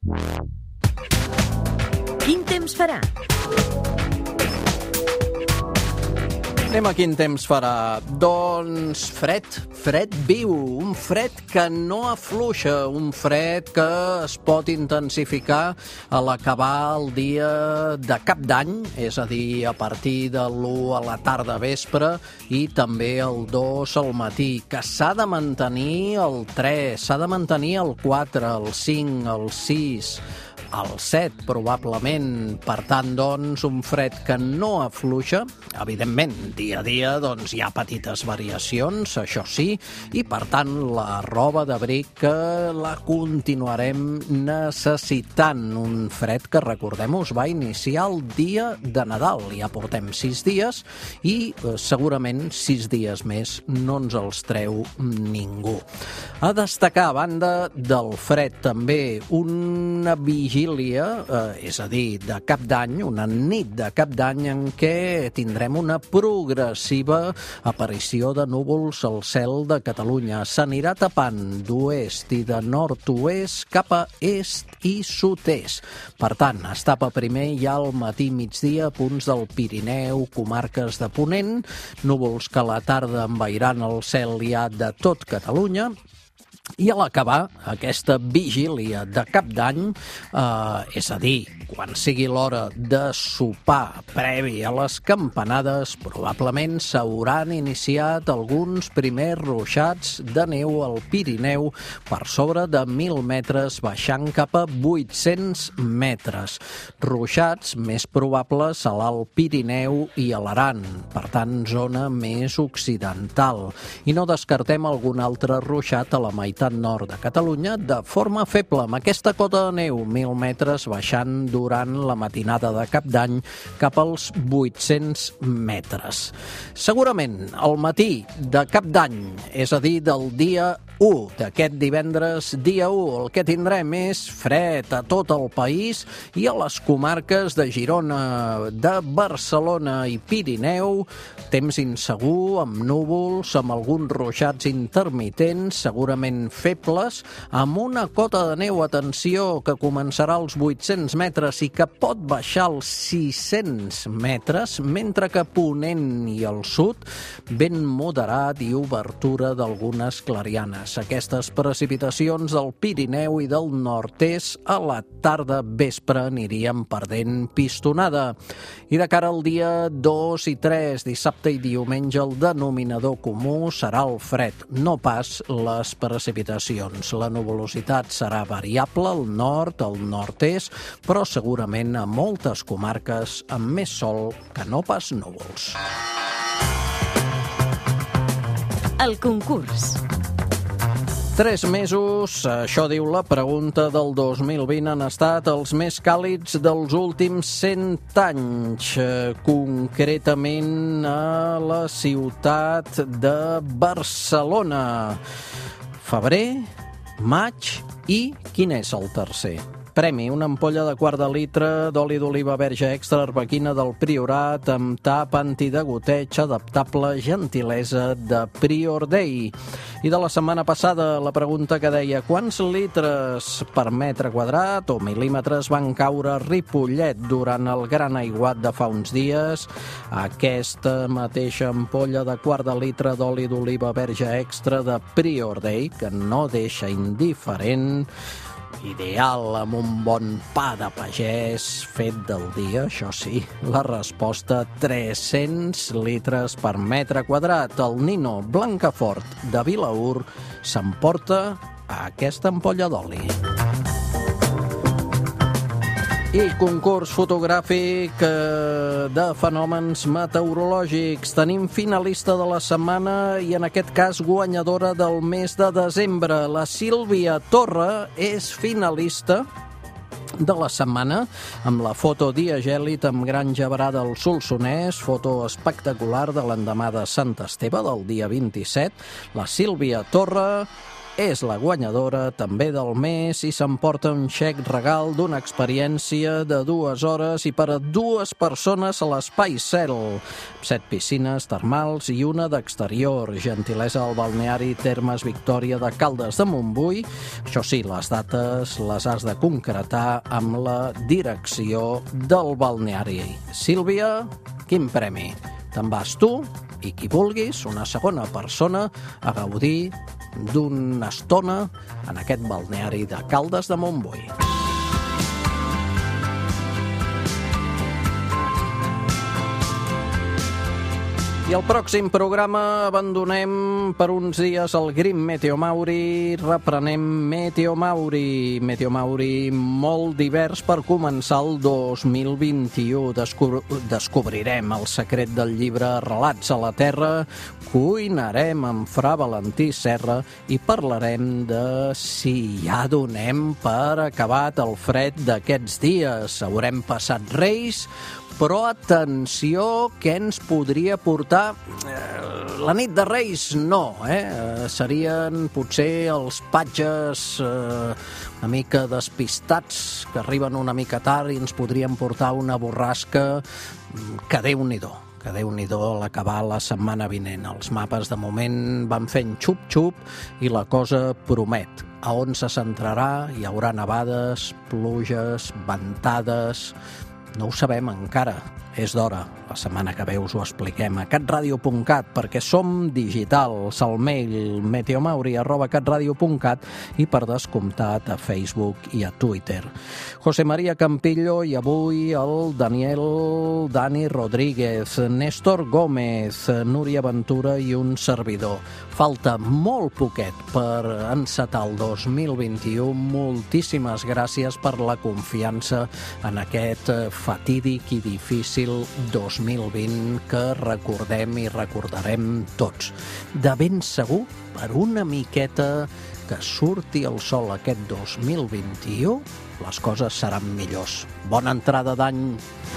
Quin temps farà? Anem a quin temps farà. Doncs fred viu, un fred que no afluixa, un fred que es pot intensificar a l'acabar el dia de Cap d'Any, és a dir, a partir de l'1 a la tarda vespre i també el 2 al matí, que s'ha de mantenir el 3, s'ha de mantenir el 4, el 5, el 6, el 7 probablement. Per tant, doncs, un fred que no afluixa. Evidentment, dia a dia doncs, hi ha petites variacions, això sí, i per tant la roba d'abric que la continuarem necessitant. Un fred que, recordem-ho, va iniciar el dia de Nadal. Ja portem 6 dies i segurament 6 dies més no ens els treu ningú. A destacar, a banda del fred, també una vigília, és a dir, de Cap d'Any, una nit de Cap d'Any en què tindrem una progressiva aparició de núvols al cel de Catalunya. S'anirà tapant d'oest i de nord-oest cap a est i sud-est. Per tant, es tapa primer ja al matí migdia a punts del Pirineu, comarques de Ponent, núvols que a la tarda envairan el cel ja de tot Catalunya. I a l'acabar aquesta vigília de Cap d'Any, és a dir, quan sigui l'hora de sopar previ a les campanades, probablement s'hauran iniciat alguns primers ruixats de neu al Pirineu per sobre de 1.000 metres, baixant cap a 800 metres. Ruixats més probables a l'Alt Pirineu i a l'Aran, per tant, zona més occidental. I no descartem algun altre ruixat a la meitat nord de Catalunya de forma feble, amb aquesta cota de neu, 1.000 metres, baixant durant la matinada de Cap d'Any cap als 800 metres. Segurament, al matí de Cap d'Any, és a dir, del dia 1 d'aquest divendres, dia 1, el que tindrem és fred a tot el país i a les comarques de Girona, de Barcelona i Pirineu, temps insegur, amb núvols, amb alguns ruixats intermitents, segurament febles, amb una cota de neu, atenció, que començarà als 800 metres i que pot baixar als 600 metres, mentre que Ponent i el sud, vent moderat i obertura d'algunes clarianes. Aquestes precipitacions del Pirineu i del nord-est a la tarda vespre anirien perdent pistonada. I de cara al dia 2 i 3, dissabte i diumenge, el denominador comú serà el fred, no pas les precipitacions. La nuvolositat serà variable al nord, al nord-est, però segurament a moltes comarques amb més sol que no pas núvols. El concurs. 3 mesos, això diu la pregunta del 2020, han estat els més càlids dels últims 100 anys, concretament a la ciutat de Barcelona. Febrer, maig i quin és el tercer? Premi, una ampolla de quart de litre d'oli d'oliva verge extra arbequina del Priorat amb tap antidegoteig adaptable, gentilesa de Prior Day. I de la setmana passada, la pregunta que deia quants litres per metre quadrat o mil·límetres van caure a Ripollet durant el gran aiguat de fa uns dies. Aquesta mateixa ampolla de quart de litre d'oli d'oliva verge extra de Prior Day, que no deixa indiferent, ideal amb un bon pa de pagès fet del dia, això sí. La resposta, 300 litres per metre quadrat. El Nino Blancafort de Vilaür s'emporta aquesta ampolla d'oli. I concurs fotogràfic de fenòmens meteorològics. Tenim finalista de la setmana i en aquest cas guanyadora del mes de desembre. La Sílvia Torra és finalista de la setmana amb la foto diagèlit amb gran gebrada al Solsonès, foto espectacular de l'endemà de Sant Esteve del dia 27. La Sílvia Torra és la guanyadora també del mes i s'emporta un xec regal d'una experiència de 2 hores i per a 2 persones a l'Espai Cel. 7 piscines termals i una d'exterior. Gentilesa al balneari Termes Victòria de Caldes de Montbui. Això sí, les dates les has de concretar amb la direcció del balneari. Sílvia, quin premi? Te'n vas tu i qui vulguis, una segona persona, a gaudir d'una estona en aquest balneari de Caldes de Montbui. I al pròxim programa abandonem per uns dies el Grim Meteo Mauri, reprenem Meteo Mauri. Meteo Mauri molt divers per començar el 2021. Descobrirem el secret del llibre Relats a la Terra, cuinarem amb Fra Valentí Serra i parlarem de si ja donem per acabat el fred d'aquests dies. Haurem passat Reis, però atenció, què ens podria portar la nit de Reis? No, serien potser els patges una mica despistats, que arriben una mica tard i ens podrien portar una borrasca que Déu-n'hi-do. Que Déu-n'hi-do a l'acabar la setmana vinent. Els mapes de moment van fent xup-xup i la cosa promet. A on se centrarà? Hi haurà nevades, pluges, ventades. No ho sabem encara, és d'hora. La setmana que ve us ho expliquem a catradio.cat, perquè som digitals, al mail meteomauri@catradio.cat i per descomptat a Facebook i a Twitter. José María Campillo i avui el Dani Rodríguez, Néstor Gómez, Núria Ventura i un servidor. Falta molt poquet per encetar el 2021. Moltíssimes gràcies per la confiança en aquest fatídic i difícil 2020 que recordem i recordarem tots. De ben segur, per una miqueta que surti el sol aquest 2021, les coses seran millors. Bona entrada d'any!